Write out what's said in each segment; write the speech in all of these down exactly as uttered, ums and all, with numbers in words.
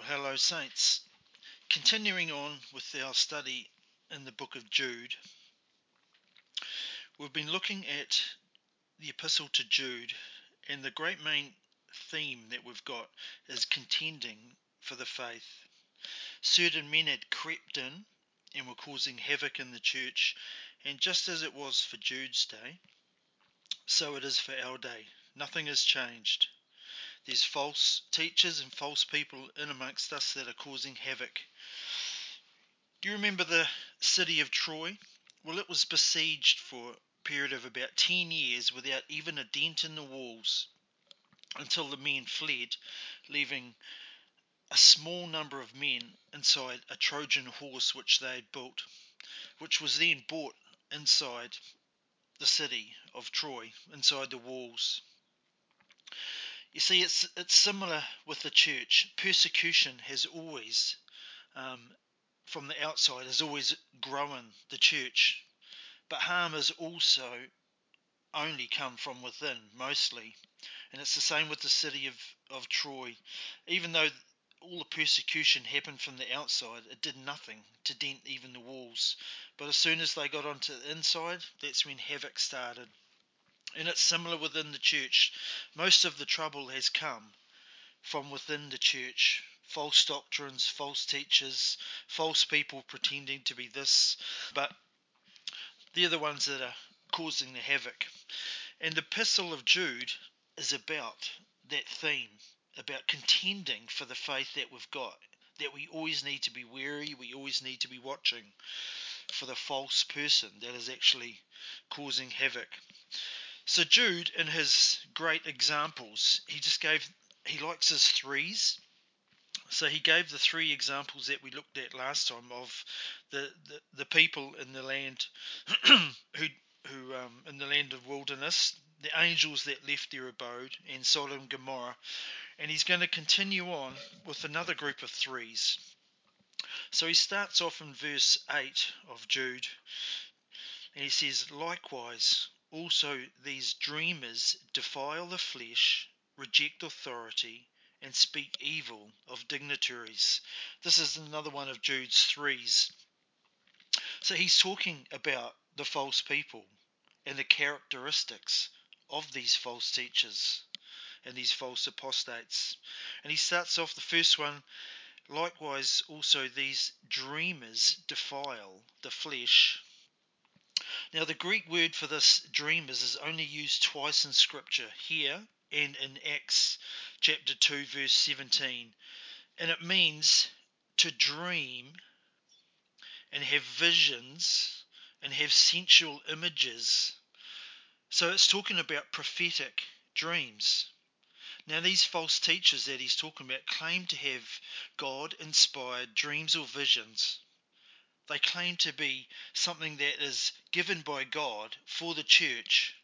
Hello, Saints. Continuing on with our study in the book of Jude, we've been looking at the epistle to Jude, and the great main theme that we've got is contending for the faith. Certain men had crept in and were causing havoc in the church, and just as it was for Jude's day, so it is for our day. Nothing has changed. There's false teachers and false people in amongst us that are causing havoc. Do you remember the city of Troy? Well, it was besieged for a period of about ten years without even a dent in the walls until the men fled, leaving a small number of men inside a Trojan horse which they had built, which was then brought inside the city of Troy, inside the walls. You see, it's it's similar with the church. Persecution has always um, from the outside has always grown the church, but harm has also only come from within, mostly. And it's the same with the city of, of Troy. Even though all the persecution happened from the outside, it did nothing to dent even the walls. But as soon as they got onto the inside, that's when havoc started. And it's similar within the church. Most of the trouble has come from within the church. False doctrines, false teachers, false people pretending to be this, but they're the ones that are causing the havoc. And the Epistle of Jude is about that theme, about contending for the faith that we've got, that we always need to be wary, we always need to be watching for the false person that is actually causing havoc. So Jude, in his great examples, he just gave, he likes his threes. So he gave the three examples that we looked at last time of the, the, the people in the land who who um, in the land of wilderness, the angels that left their abode, and Sodom and Gomorrah. And he's going to continue on with another group of threes. So he starts off in verse eight of Jude, and he says, "Likewise, also these dreamers defile the flesh, reject authority, and speak evil of dignitaries." This is another one of Jude's threes. So he's talking about the false people and the characteristics of these false teachers and these false apostates. And he starts off the first one, "Likewise also these dreamers defile the flesh." Now the Greek word for this dreamers is only used twice in Scripture, here and in Acts chapter two verse seventeen. And it means to dream and have visions and have sensual images. So it's talking about prophetic dreams. Now these false teachers that he's talking about claim to have God-inspired dreams or visions. They claim to be something that is given by God for the church,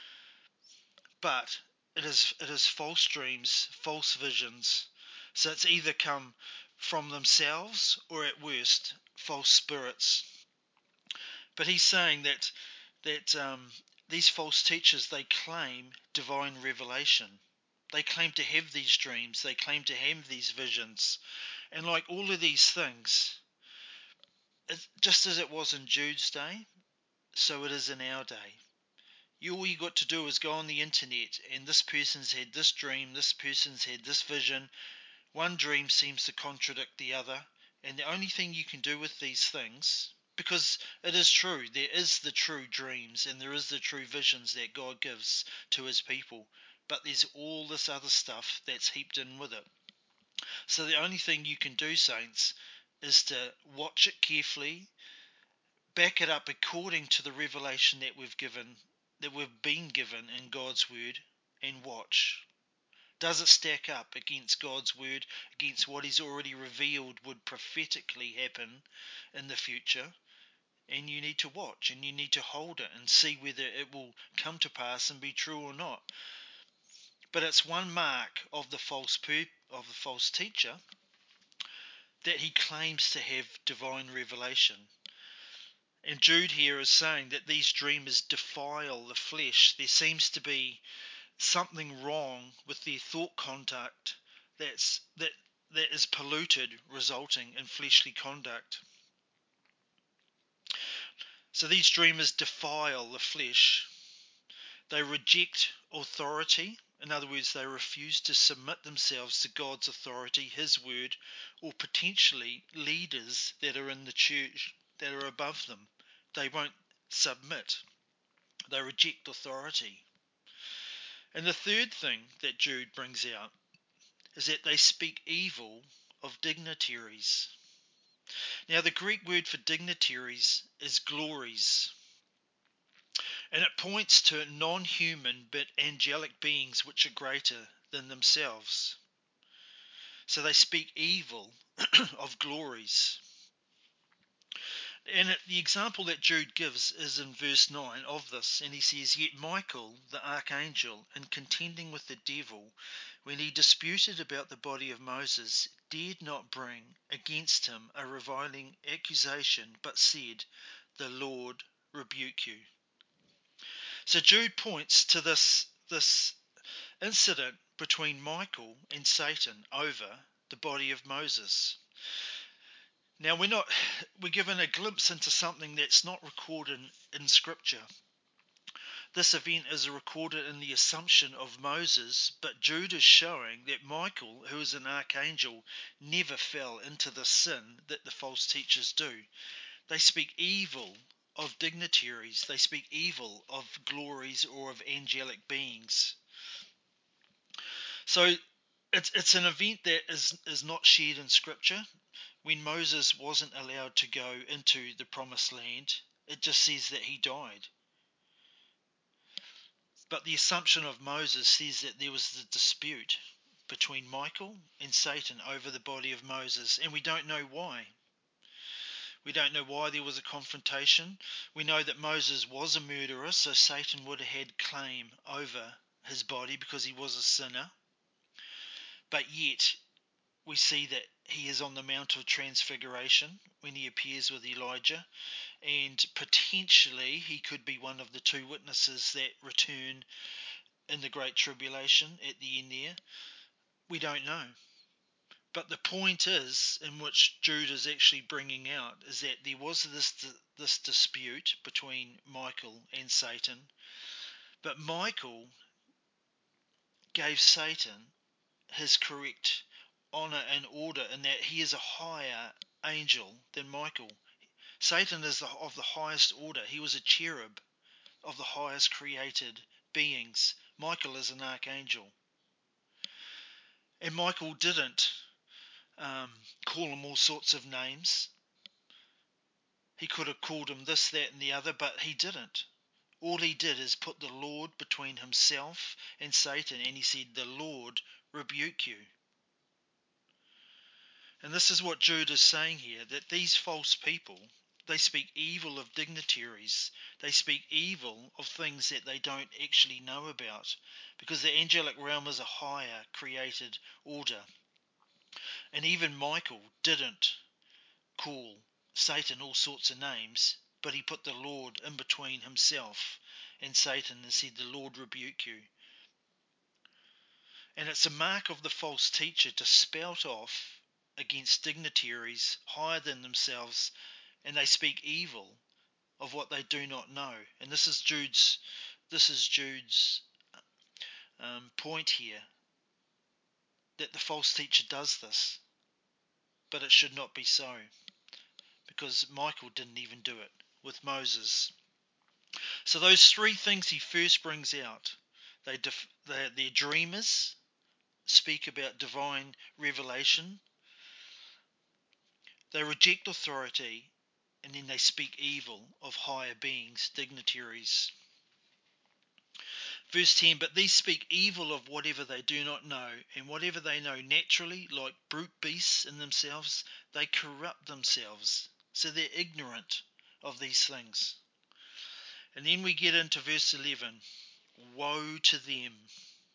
but it is it is false dreams, false visions. So it's either come from themselves or at worst false spirits. But he's saying that that um, these false teachers, they claim divine revelation. They claim to have these dreams. They claim to have these visions. And like all of these things, it, just as it was in Jude's day, so it is in our day. You, all you got to do is go on the internet, and this person's had this dream, this person's had this vision. One dream seems to contradict the other, and the only thing you can do with these things, because it is true, there is the true dreams and there is the true visions that God gives to his people, but there's all this other stuff that's heaped in with it. So the only thing you can do, saints, is to watch it carefully, back it up according to the revelation that we've given, that we've been given in God's word, and watch. Does it stack up against God's word, against what he's already revealed would prophetically happen in the future? And you need to watch, and you need to hold it and see whether it will come to pass and be true or not. But it's one mark of the false per- of the false teacher that he claims to have divine revelation. And Jude here is saying that these dreamers defile the flesh. There seems to be something wrong with their thought conduct that's that that is polluted, resulting in fleshly conduct. So these dreamers defile the flesh. They reject authority. In other words, they refuse to submit themselves to God's authority, His word, or potentially leaders that are in the church that are above them. They won't submit. They reject authority. And the third thing that Jude brings out is that they speak evil of dignitaries. Now, the Greek word for dignitaries is glories, and it points to non-human but angelic beings which are greater than themselves. So they speak evil of glories. And the example that Jude gives is in verse nine of this, and he says, "Yet Michael, the archangel, in contending with the devil, when he disputed about the body of Moses, dared not bring against him a reviling accusation, but said, 'The Lord rebuke you.'" So Jude points to this, this incident between Michael and Satan over the body of Moses. Now we're not we're given a glimpse into something that's not recorded in, in Scripture. This event is recorded in the Assumption of Moses, but Jude is showing that Michael, who is an archangel, never fell into the sin that the false teachers do. They speak evil of dignitaries. They speak evil of glories or of angelic beings. So it's it's an event that is, is not shared in Scripture. When Moses wasn't allowed to go into the promised land, it just says that he died. But the Assumption of Moses says that there was the dispute between Michael and Satan over the body of Moses, and we don't know why. We don't know why there was a confrontation. We know that Moses was a murderer, so Satan would have had claim over his body because he was a sinner. But yet, we see that he is on the Mount of Transfiguration when he appears with Elijah, and potentially he could be one of the two witnesses that return in the Great Tribulation at the end there. We don't know. But the point is, in which Jude is actually bringing out, is that there was this this dispute between Michael and Satan, but Michael gave Satan his correct honor and order in that he is a higher angel than Michael. Satan is the, of the highest order. He was a cherub of the highest created beings. Michael is an archangel. And Michael didn't um, call him all sorts of names. He could have called him this, that, and the other, but he didn't. All he did is put the Lord between himself and Satan, and he said, "The Lord rebuke you." And this is what Jude is saying here, that these false people, they speak evil of dignitaries. They speak evil of things that they don't actually know about, because the angelic realm is a higher created order. And even Michael didn't call Satan all sorts of names, but he put the Lord in between himself and Satan and said, "The Lord rebuke you." And it's a mark of the false teacher to spout off against dignitaries higher than themselves, and they speak evil of what they do not know. And this is Jude's this is Jude's um, point here, that the false teacher does this, but it should not be so, because Michael didn't even do it with Moses. So those three things he first brings out, they def- they're, they're dreamers, speak about divine revelation, they reject authority, and then they speak evil of higher beings, dignitaries. Verse ten, "But these speak evil of whatever they do not know, and whatever they know naturally, like brute beasts in themselves, they corrupt themselves." So they're ignorant of these things. And then we get into verse eleven. "Woe to them,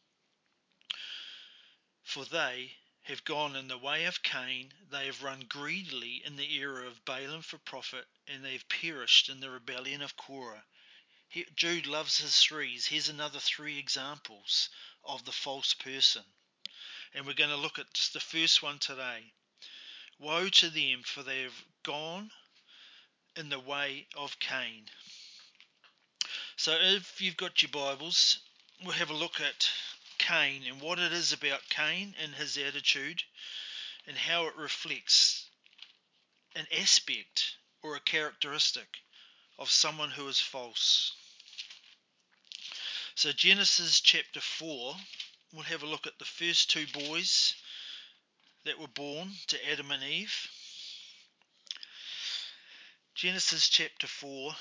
for they have gone in the way of Cain, they have run greedily in the error of Balaam for profit, and they have perished in the rebellion of Korah." He, Jude loves his threes. Here's another three examples of the false person. And we're going to look at just the first one today. Woe to them, for they have gone in the way of Cain. So if you've got your Bibles, we'll have a look at Cain and what it is about Cain and his attitude and how it reflects an aspect or a characteristic of someone who is false. So Genesis chapter four, we'll have a look at the first two boys that were born to Adam and Eve. Genesis chapter four.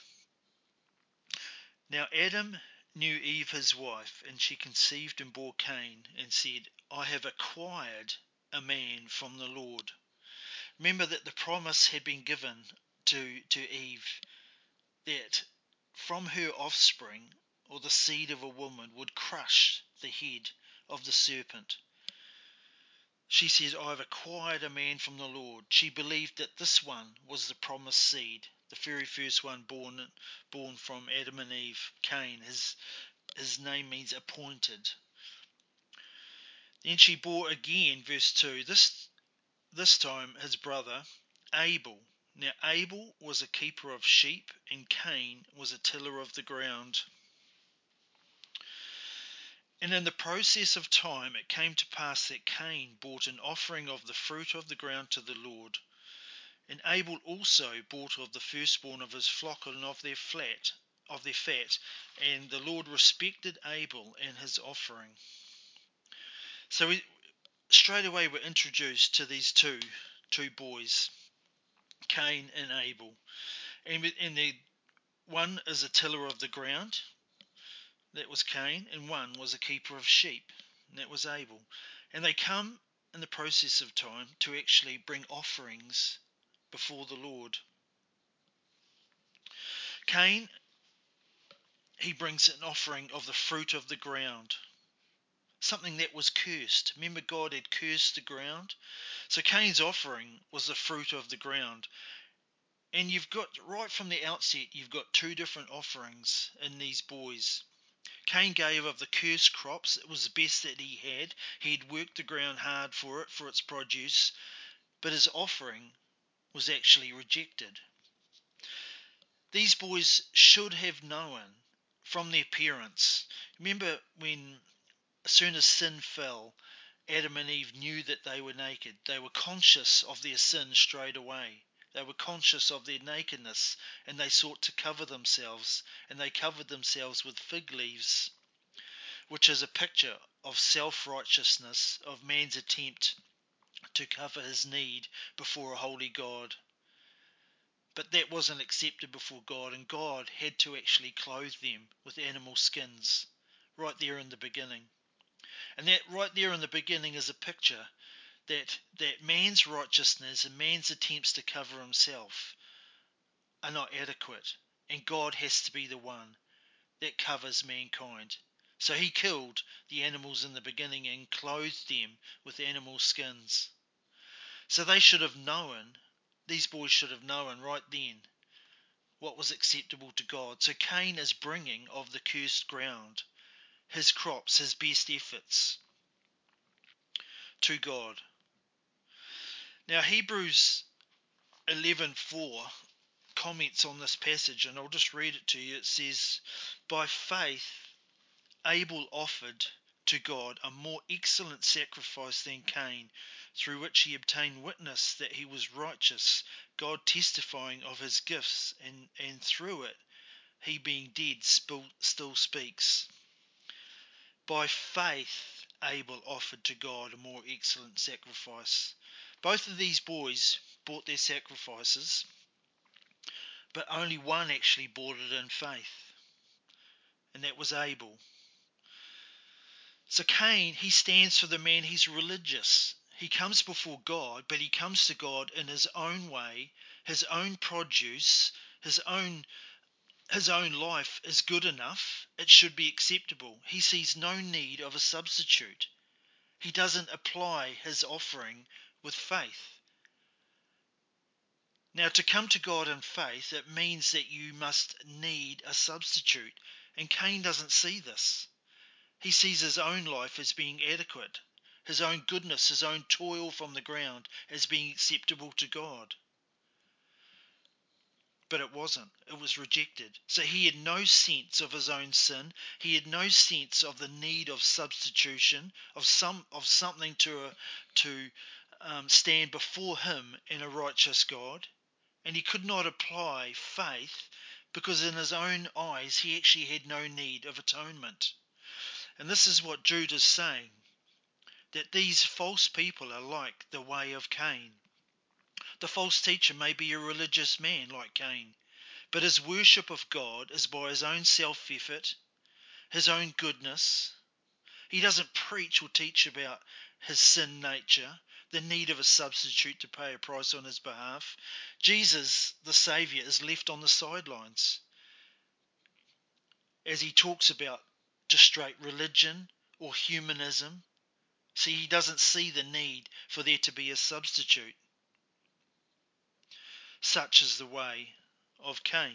Now Adam knew Eve his wife, and she conceived and bore Cain, and said, I have acquired a man from the Lord. Remember that the promise had been given to, to Eve that from her offspring, or the seed of a woman, would crush the head of the serpent. She says, I have acquired a man from the Lord. She believed that this one was the promised seed, the very first one born born from Adam and Eve, Cain. His, his name means appointed. Then she bore again, verse two, this, this time his brother, Abel. Now Abel was a keeper of sheep, and Cain was a tiller of the ground. And in the process of time it came to pass that Cain brought an offering of the fruit of the ground to the Lord. And Abel also brought of the firstborn of his flock and of their flat, of their fat, and the Lord respected Abel and his offering. So we, straight away we're introduced to these two two boys, Cain and Abel. And, and the one is a tiller of the ground, that was Cain, and one was a keeper of sheep, and that was Abel. And they come in the process of time to actually bring offerings before the Lord. Cain, he brings an offering of the fruit of the ground, something that was cursed. Remember, God had cursed the ground? So Cain's offering was the fruit of the ground. And you've got, right from the outset, you've got two different offerings in these boys. Cain gave of the cursed crops. It was the best that he had. He had worked the ground hard for it, for its produce. But his offering was actually rejected. These boys should have known from their parents. Remember when, as soon as sin fell, Adam and Eve knew that they were naked. They were conscious of their sin straight away. They were conscious of their nakedness, and they sought to cover themselves, and they covered themselves with fig leaves, which is a picture of self-righteousness, of man's attempt to cover his need before a holy God. But that wasn't accepted before God, and God had to actually clothe them with animal skins right there in the beginning. And that right there in the beginning is a picture that, that man's righteousness and man's attempts to cover himself are not adequate, and God has to be the one that covers mankind. So he killed the animals in the beginning and clothed them with animal skins. So they should have known, these boys should have known right then what was acceptable to God. So Cain is bringing of the cursed ground, his crops, his best efforts to God. Now Hebrews eleven four comments on this passage, and I'll just read it to you. It says, by faith Abel offered to God a more excellent sacrifice than Cain, through which he obtained witness that he was righteous, God testifying of his gifts, and, and through it he being dead still, still speaks. By faith Abel offered to God a more excellent sacrifice. Both of these boys brought their sacrifices, but only one actually brought it in faith, and that was Abel. So Cain, he stands for the man, he's religious. He comes before God, but he comes to God in his own way, his own produce, his own his own life is good enough. It should be acceptable. He sees no need of a substitute. He doesn't apply his offering with faith. Now, to come to God in faith, it means that you must need a substitute. And Cain doesn't see this. He sees his own life as being adequate. his own goodness, his own toil from the ground as being acceptable to God. But it wasn't. It was rejected. So he had no sense of his own sin. He had no sense of the need of substitution, of some of something to uh, to um, stand before him in a righteous God. And he could not apply faith because in his own eyes he actually had no need of atonement. And this is what Jude is saying, that these false people are like the way of Cain. The false teacher may be a religious man like Cain, but his worship of God is by his own self-effort, his own goodness. He doesn't preach or teach about his sin nature, the need of a substitute to pay a price on his behalf. Jesus, the Saviour, is left on the sidelines as he talks about just straight religion or humanism. See, he doesn't see the need for there to be a substitute. Such is the way of Cain.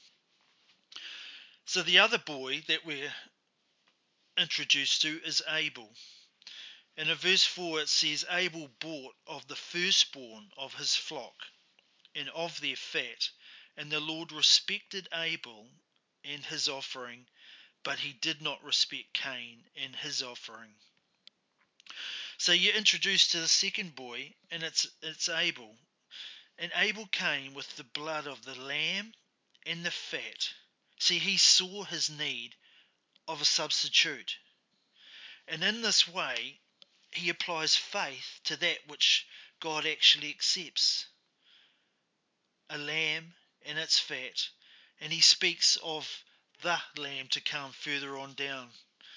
So the other boy that we're introduced to is Abel. And in verse four it says, Abel bought of the firstborn of his flock and of their fat, and the Lord respected Abel and his offering, but he did not respect Cain and his offering. So you're introduced to the second boy, and it's it's Abel. And Abel came with the blood of the lamb and the fat. See, he saw his need of a substitute. And in this way, he applies faith to that which God actually accepts. A lamb and its fat. And he speaks of the lamb to come further on down.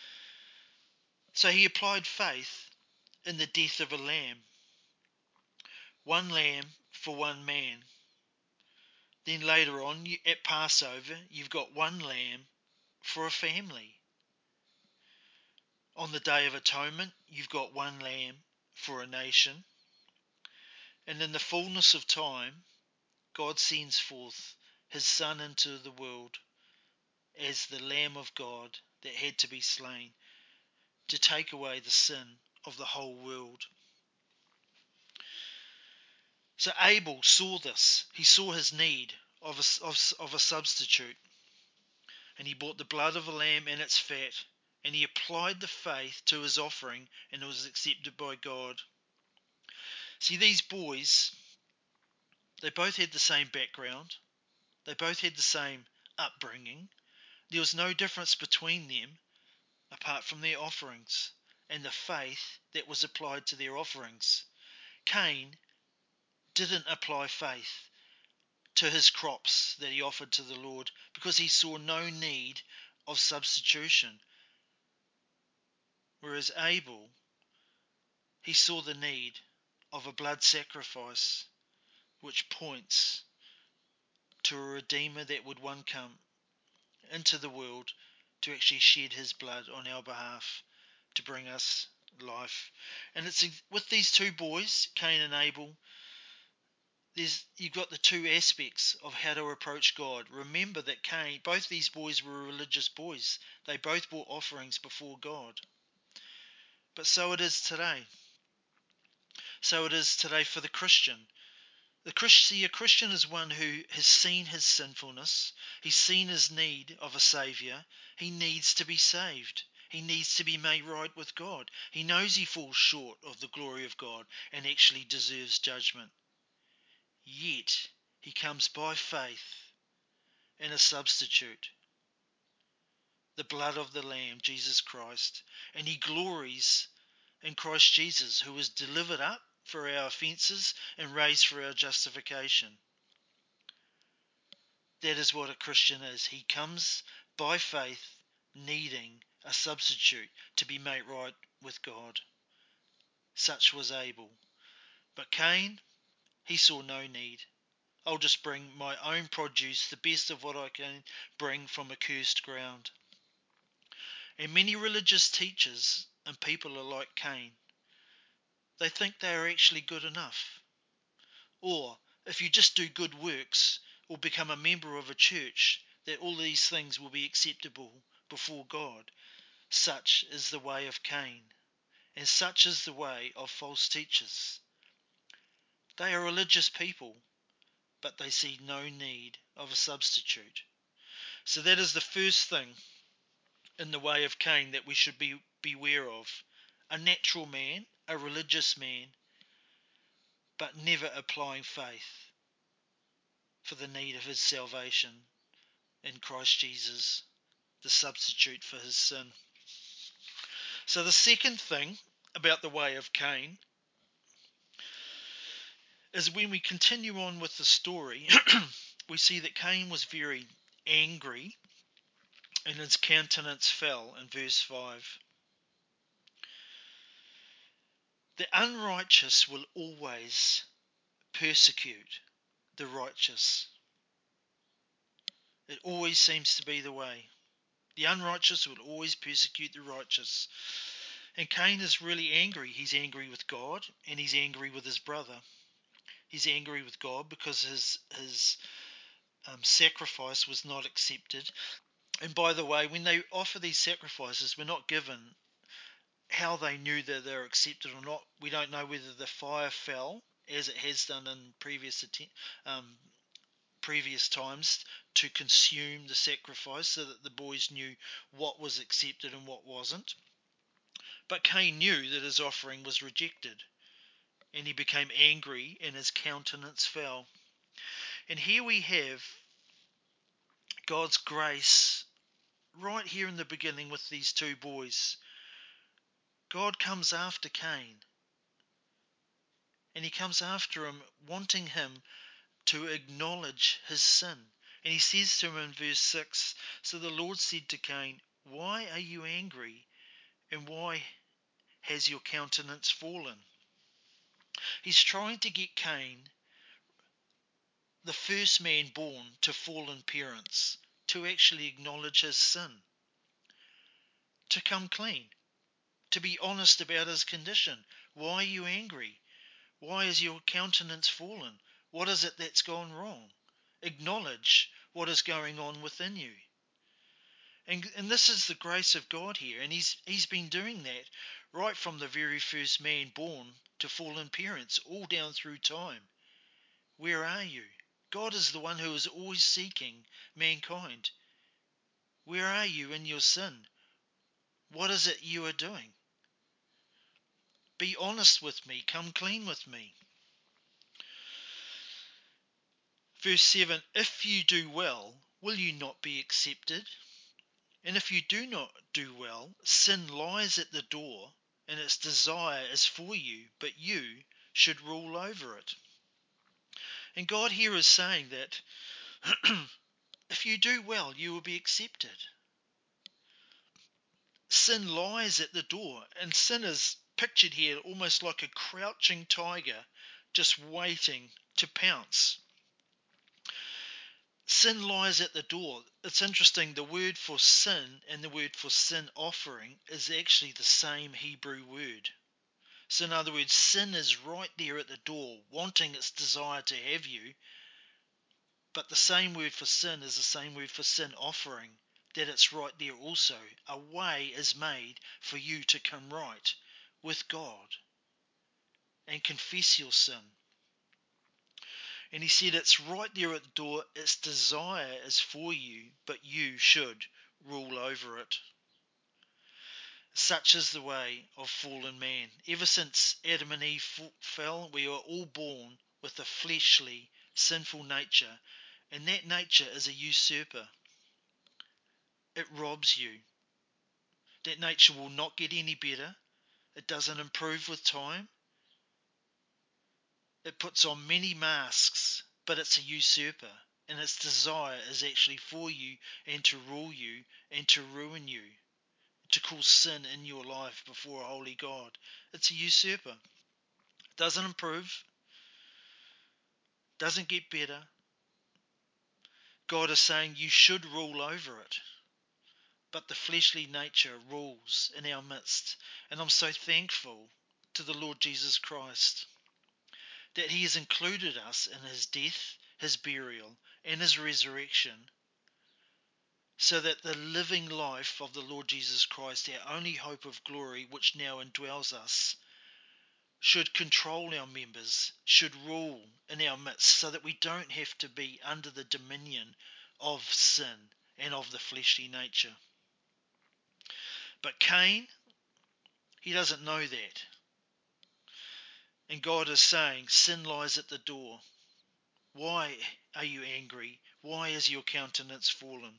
So he applied faith in the death of a lamb. One lamb for one man. Then later on, at Passover, you've got one lamb for a family. On the Day of Atonement, you've got one lamb for a nation. And in the fullness of time, God sends forth his Son into the world as the Lamb of God that had to be slain to take away the sin of the whole world. So Abel saw this. He saw his need of a, of, of a substitute. And he bought the blood of a lamb and its fat, and he applied the faith to his offering, and it was accepted by God. See, these boys, they both had the same background. They both had the same upbringing. There was no difference between them apart from their offerings and the faith that was applied to their offerings. Cain didn't apply faith to his crops that he offered to the Lord because he saw no need of substitution. Whereas Abel, he saw the need of a blood sacrifice which points to a Redeemer that would one come into the world to actually shed his blood on our behalf to bring us life. And it's with these two boys, Cain and Abel, there's you've got the two aspects of how to approach God. Remember that Cain, both these boys were religious boys. They both brought offerings before God. But so it is today. So it is today for the Christian. The Christ, see, a Christian is one who has seen his sinfulness. He's seen his need of a Saviour. He needs to be saved. He needs to be made right with God. He knows he falls short of the glory of God and actually deserves judgment. Yet, he comes by faith in a substitute, the blood of the Lamb, Jesus Christ, and he glories in Christ Jesus, who was delivered up for our offences and raised for our justification. That is what a Christian is. He comes by faith, needing a substitute to be made right with God. Such was Abel. But Cain, he saw no need. I'll just bring my own produce, the best of what I can bring from accursed ground. And many religious teachers and people are like Cain. They think they are actually good enough. Or, if you just do good works or become a member of a church, that all these things will be acceptable before God. Such is the way of Cain. and such is the way of false teachers. They are religious people, but they see no need of a substitute. So that is the first thing in the way of Cain that we should be beware of. A natural man, a religious man, but never applying faith for the need of his salvation in Christ Jesus, the substitute for his sin. So the second thing about the way of Cain is when we continue on with the story, we see that Cain was very angry and his countenance fell in verse five. The unrighteous will always persecute the righteous. It always seems to be the way. The unrighteous will always persecute the righteous. And Cain is really angry. He's angry with God and he's angry with his brother. He's angry with God because his his um, sacrifice was not accepted. And by the way, when they offer these sacrifices, we're not given how they knew that they're accepted or not. We don't know whether the fire fell, as it has done in previous um, previous times, to consume the sacrifice so that the boys knew what was accepted and what wasn't. But Cain knew that his offering was rejected, and he became angry and his countenance fell. And here we have God's grace right here in the beginning with these two boys. God comes after Cain, and he comes after him wanting him to acknowledge his sin. And he says to him in verse six, so the Lord said to Cain, why are you angry, and why has your countenance fallen? He's trying to get Cain, the first man born to fallen parents, to actually acknowledge his sin, to come clean, to be honest about his condition. Why are you angry? Why is your countenance fallen? What is it that's gone wrong? Acknowledge what is going on within you. And, and this is the grace of God here. And he's he's been doing that right from the very first man born to fallen parents, all down through time. Where are you? God is the one who is always seeking mankind. Where are you in your sin? What is it you are doing? Be honest with me. Come clean with me. Verse seven, if you do well, will you not be accepted? And if you do not do well, sin lies at the door, and its desire is for you, but you should rule over it. And God here is saying that if you do well, you will be accepted. Sin lies at the door, and sin is pictured here almost like a crouching tiger just waiting to pounce. Sin lies at the door. It's interesting, the word for sin and the word for sin offering is actually the same Hebrew word. So in other words, sin is right there at the door, wanting its desire to have you, but the same word for sin is the same word for sin offering, that it's right there also. A way is made for you to come right with God and confess your sin. And he said it's right there at the door, its desire is for you, but you should rule over it. Such is the way of fallen man. Ever since Adam and Eve fell, we are all born with a fleshly, sinful nature, and that nature is a usurper. It robs you. That nature will not get any better. It doesn't improve with time. It puts on many masks, but it's a usurper, and its desire is actually for you and to rule you and to ruin you, to cause sin in your life before a holy God. It's a usurper. It doesn't improve, doesn't get better. God is saying you should rule over it, but the fleshly nature rules in our midst. And I'm so thankful to the Lord Jesus Christ that he has included us in his death, his burial, and his resurrection, so that the living life of the Lord Jesus Christ, our only hope of glory, which now indwells us, should control our members, should rule in our midst, so that we don't have to be under the dominion of sin and of the fleshly nature. But Cain, he doesn't know that. And God is saying, sin lies at the door. Why are you angry? Why is your countenance fallen?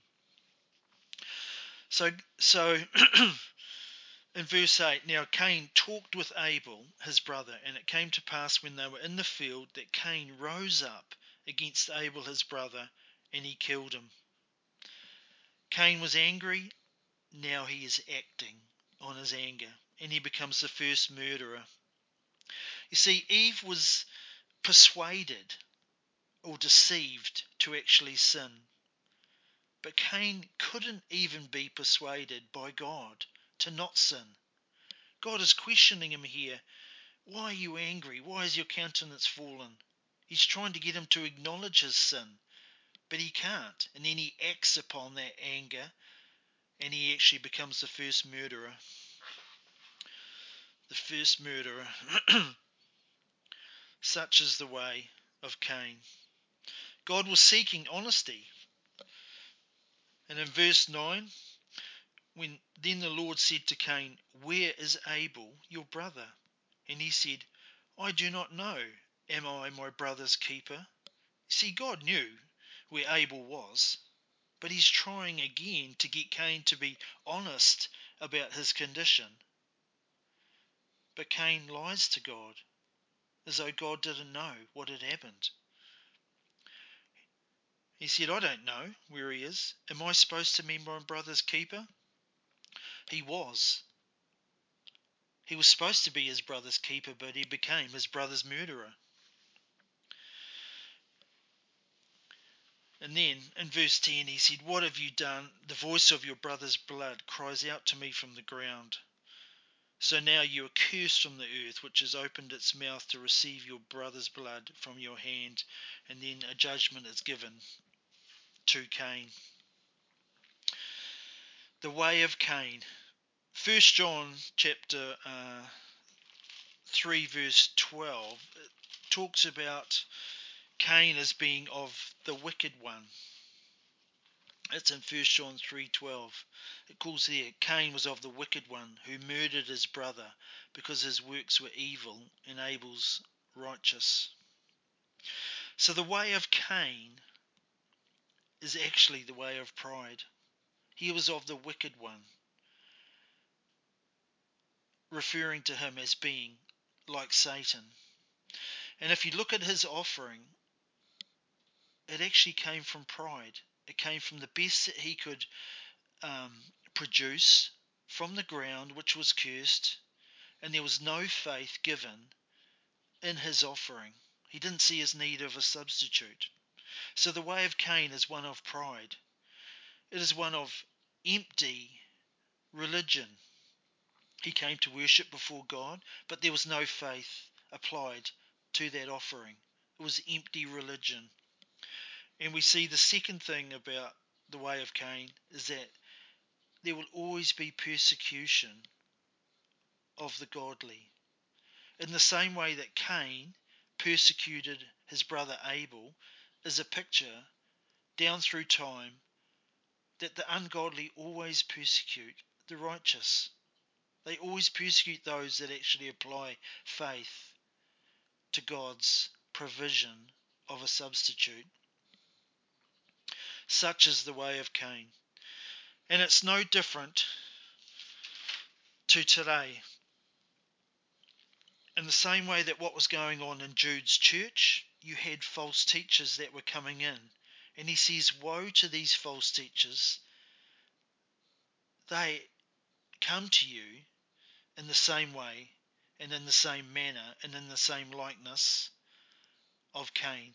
So, so in verse eight, now Cain talked with Abel, his brother, and it came to pass when they were in the field that Cain rose up against Abel his brother, and he killed him. Cain was angry, now he is acting on his anger, and he becomes the first murderer. You see, Eve was persuaded or deceived to actually sin. But Cain couldn't even be persuaded by God to not sin. God is questioning him here. Why are you angry? Why is your countenance fallen? He's trying to get him to acknowledge his sin, but he can't. And then he acts upon that anger, and he actually becomes the first murderer. The first murderer. Such is the way of Cain. God was seeking honesty. And in verse nine, when then the Lord said to Cain, where is Abel, your brother? And he said, I do not know. Am I my brother's keeper? See, God knew where Abel was, but he's trying again to get Cain to be honest about his condition. But Cain lies to God, as though God didn't know what had happened. He said, I don't know where he is. Am I supposed to be my brother's keeper? He was. He was supposed to be his brother's keeper, but he became his brother's murderer. And then in verse ten he said, what have you done? The voice of your brother's blood cries out to me from the ground. So now you are cursed from the earth, which has opened its mouth to receive your brother's blood from your hand. And then a judgment is given to Cain. The way of Cain. First John chapter uh, three verse twelve it talks about Cain as being of the wicked one. It's in First John three twelve. It calls there, Cain was of the wicked one, who murdered his brother, because his works were evil and Abel's righteous. So the way of Cain is actually the way of pride. He was of the wicked one, referring to him as being like Satan. And if you look at his offering, it actually came from pride. It came from the best that he could um, produce from the ground, which was cursed, and there was no faith given in his offering. He didn't see his need of a substitute. So the way of Cain is one of pride. It is one of empty religion. He came to worship before God, but there was no faith applied to that offering. It was empty religion. And we see the second thing about the way of Cain is that there will always be persecution of the godly. In the same way that Cain persecuted his brother Abel, is a picture down through time that the ungodly always persecute the righteous. They always persecute those that actually apply faith to God's provision of a substitute. Such is the way of Cain. And it's no different to today. In the same way that what was going on in Jude's church, you had false teachers that were coming in. And he says, woe to these false teachers. They come to you in the same way and in the same manner and in the same likeness of Cain.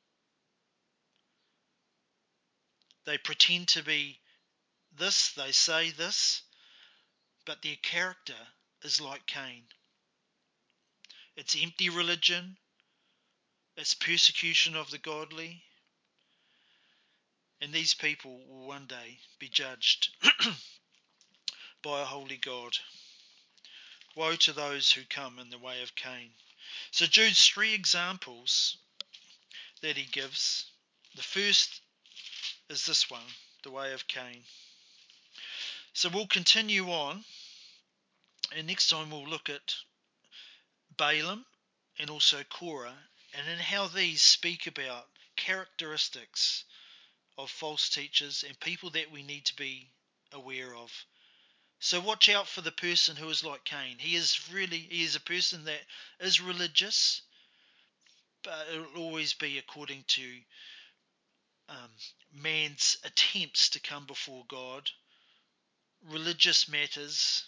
They pretend to be this, they say this, but their character is like Cain. It's empty religion, it's persecution of the godly, And these people will one day be judged by a holy God. Woe to those who come in the way of Cain. So Jude's three examples that he gives. The first is this one, the way of Cain. So we'll continue on, and next time we'll look at Balaam and also Korah, and then how these speak about characteristics of false teachers and people that we need to be aware of. So watch out for the person who is like Cain. He is really, he is a person that is religious, but it will always be according to um, man's attempts to come before God, religious matters,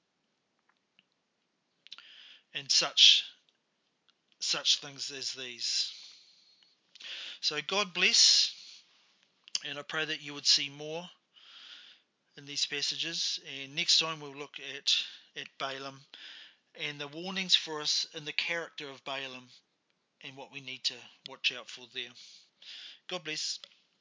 and such such things as these. So God bless, and I pray that you would see more in these passages. And next time we'll look at at Balaam and the warnings for us in the character of Balaam and what we need to watch out for there. God bless.